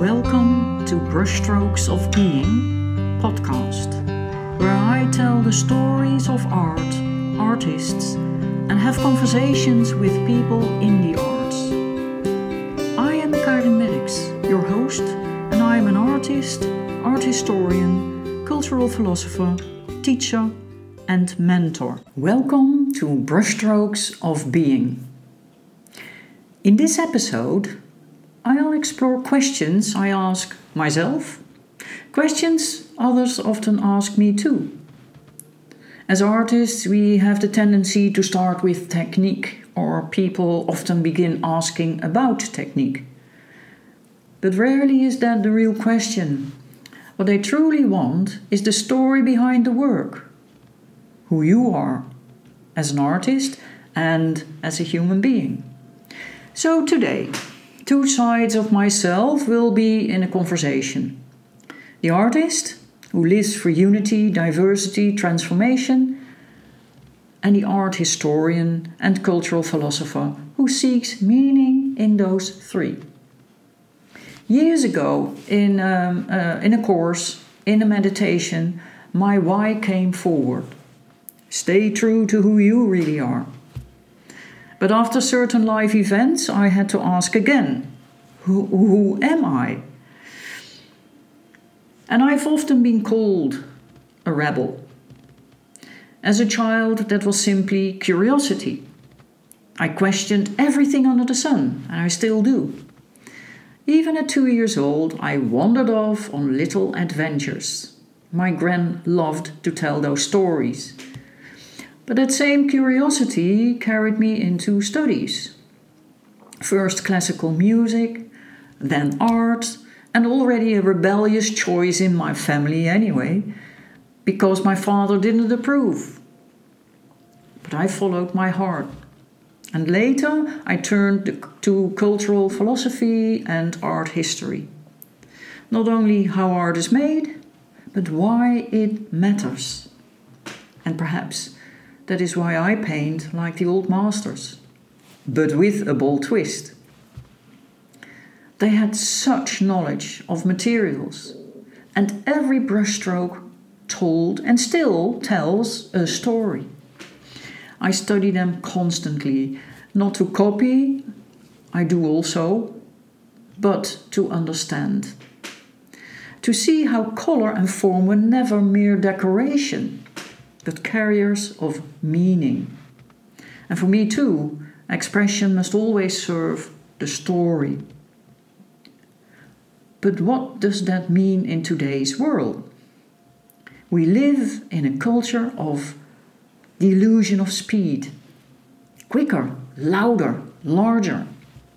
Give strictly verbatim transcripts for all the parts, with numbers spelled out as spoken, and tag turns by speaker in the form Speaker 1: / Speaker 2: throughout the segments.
Speaker 1: Welcome to Brushstrokes of Being podcast, where I tell the stories of art, artists, and have conversations with people in the arts. I am Karin Merks, your host, and I am an artist, art historian, cultural philosopher, teacher, and mentor. Welcome to Brushstrokes of Being. In this episode, I'll explore questions I ask myself, questions others often ask me too. As artists, we have the tendency to start with technique, or people often begin asking about technique. But rarely is that the real question. What they truly want is the story behind the work, who you are as an artist and as a human being. So today, two sides of myself will be in a conversation. The artist, who lives for unity, diversity, transformation, and the art historian and cultural philosopher who seeks meaning in those three. Years ago, in, um, uh, in a course, in a meditation, my why came forward. Stay true to who you really are. But after certain life events, I had to ask again, who, who am I? And I've often been called a rebel. As a child, that was simply curiosity. I questioned everything under the sun, and I still do. Even at two years old, I wandered off on little adventures. My gran loved to tell those stories. But that same curiosity carried me into studies. First classical music, then art, and already a rebellious choice in my family anyway, because my father didn't approve. But I followed my heart. And later I turned to cultural philosophy and art history. Not only how art is made, but why it matters. And perhaps that is why I paint like the old masters, but with a bold twist. They had such knowledge of materials, and every brushstroke told and still tells a story. I study them constantly, not to copy, I do also, but to understand. To see how color and form were never mere decoration, but carriers of meaning. And for me too, expression must always serve the story. But what does that mean in today's world? We live in a culture of the illusion of speed. Quicker, louder, larger.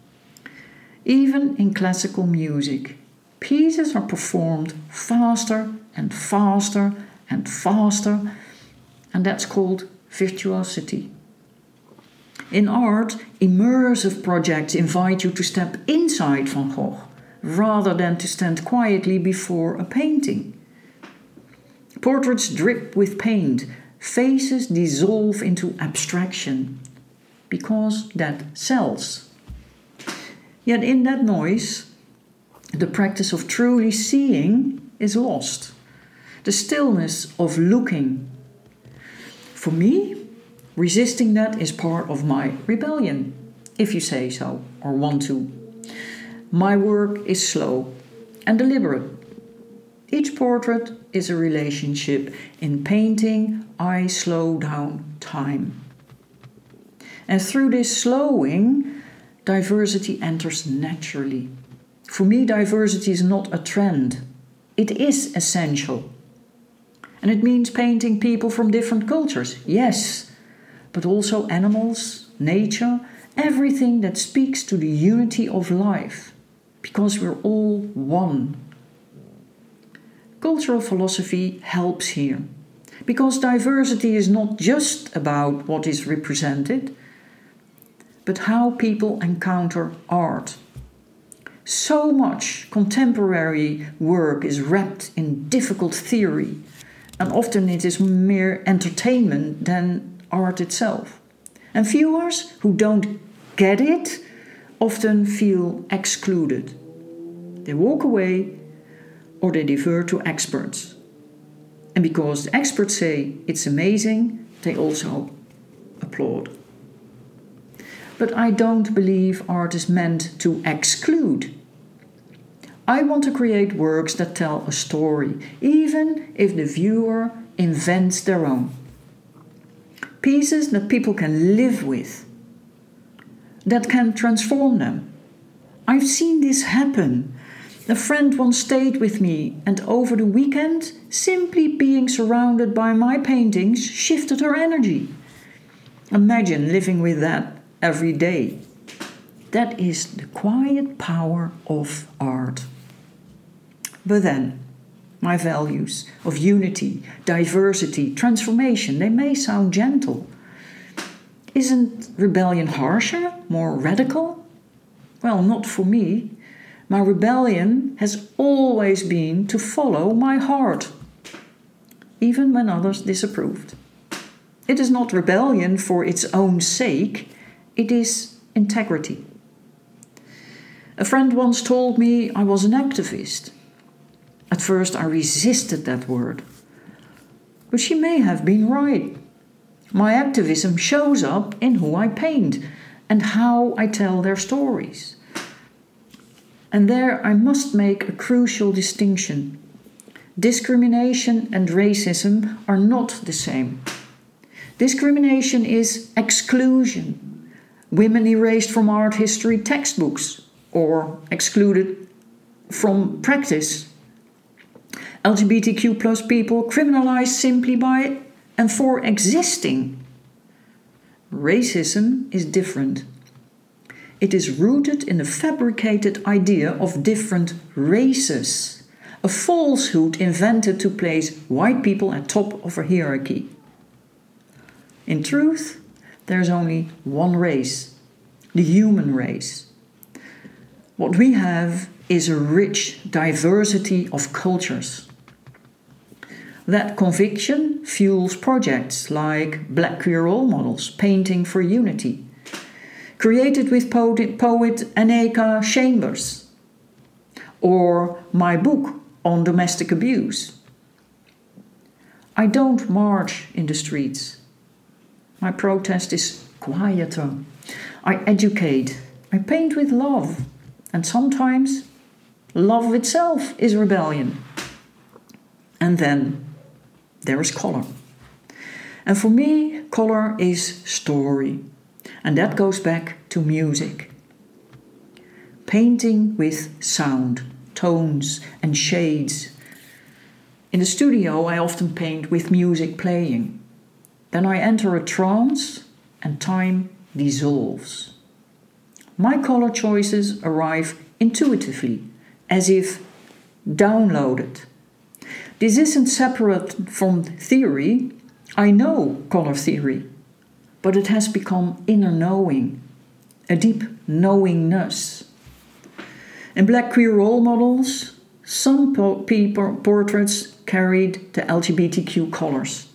Speaker 1: Even in classical music, pieces are performed faster and faster and faster, and that's called virtuosity. In art, immersive projects invite you to step inside Van Gogh, rather than to stand quietly before a painting. Portraits drip with paint, faces dissolve into abstraction, because that sells. Yet in that noise, the practice of truly seeing is lost. The stillness of looking. For me, resisting that is part of my rebellion, if you say so, or want to. My work is slow and deliberate. Each portrait is a relationship. In painting, I slow down time. And through this slowing, diversity enters naturally. For me, diversity is not a trend. It is essential. And it means painting people from different cultures, yes, but also animals, nature, everything that speaks to the unity of life, because we're all one. Cultural philosophy helps here, because diversity is not just about what is represented, but how people encounter art. So much contemporary work is wrapped in difficult theory, and often it is mere entertainment than art itself. And viewers who don't get it often feel excluded. they walk away, or they defer to experts. And because the experts say it's amazing, they also applaud. But I don't believe art is meant to exclude. I want to create works that tell a story, even if the viewer invents their own. Pieces that people can live with, that can transform them. I've seen this happen. A friend once stayed with me, and over the weekend, simply being surrounded by my paintings shifted her energy. Imagine living with that every day. That is the quiet power of art. But then, my values of unity, diversity, transformation, they may sound gentle. Isn't rebellion harsher, more radical? Well, not for me. My rebellion has always been to follow my heart, even when others disapproved. It is not rebellion for its own sake, it is integrity. A friend once told me I was an activist. At first I resisted that word, but she may have been right. My activism shows up in who I paint and how I tell their stories. And there I must make a crucial distinction. Discrimination and racism are not the same. Discrimination is exclusion. Women erased from art history textbooks or excluded from practice. L G B T Q plus people criminalized simply by and for existing. Racism is different. It is rooted in a fabricated idea of different races, a falsehood invented to place white people at top of a hierarchy. In truth, there is only one race, the human race. What we have is a rich diversity of cultures. That conviction fuels projects like Black Queer Role Models, Painting for Unity, created with poet, poet Aneka Chambers, or my book on domestic abuse. I don't march in the streets. My protest is quieter. I educate. I paint with love. And sometimes love itself is rebellion. And then there is color. And for me, color is story. And that goes back to music. Painting with sound, tones and shades. In the studio, I often paint with music playing. Then I enter a trance and time dissolves. My color choices arrive intuitively, as if downloaded. This isn't separate from theory. I know color theory, but it has become inner knowing, a deep knowingness. In Black Queer Role Models, some po- people portraits carried the L G B T Q colors.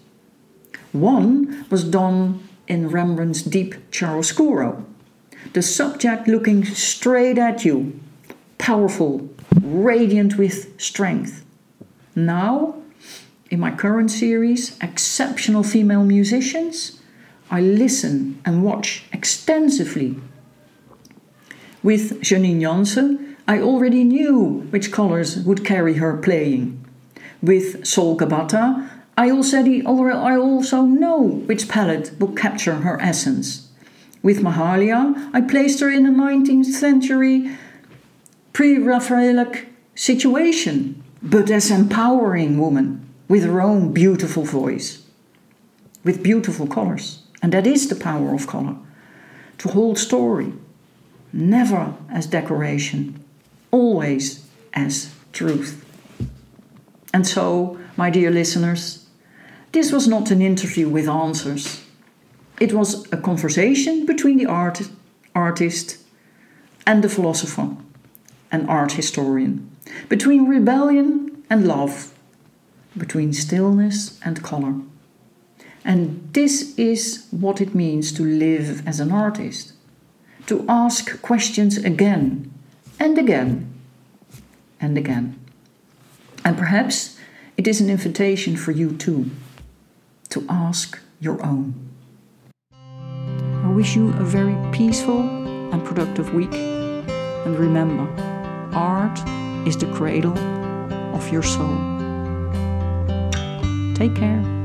Speaker 1: One was done in Rembrandt's deep chiaroscuro, the subject looking straight at you, powerful, radiant with strength. Now, in my current series, Exceptional Female Musicians, I listen and watch extensively. With Janine Jansen, I already knew which colors would carry her playing. With Sol Gabata, I already, I also know which palette will capture her essence. With Mahalia, I placed her in a nineteenth century pre-Raphaelic situation, but as empowering woman with her own beautiful voice, with beautiful colors. And that is the power of color, to hold story, never as decoration, always as truth. And so, my dear listeners, this was not an interview with answers. It was a conversation between the art, artist and the philosopher, an art historian, between rebellion and love, between stillness and color. And this is what it means to live as an artist, to ask questions again and again, and again. And perhaps it is an invitation for you too, to ask your own. I wish you a very peaceful and productive week. And remember, art is the cradle of your soul. Take care.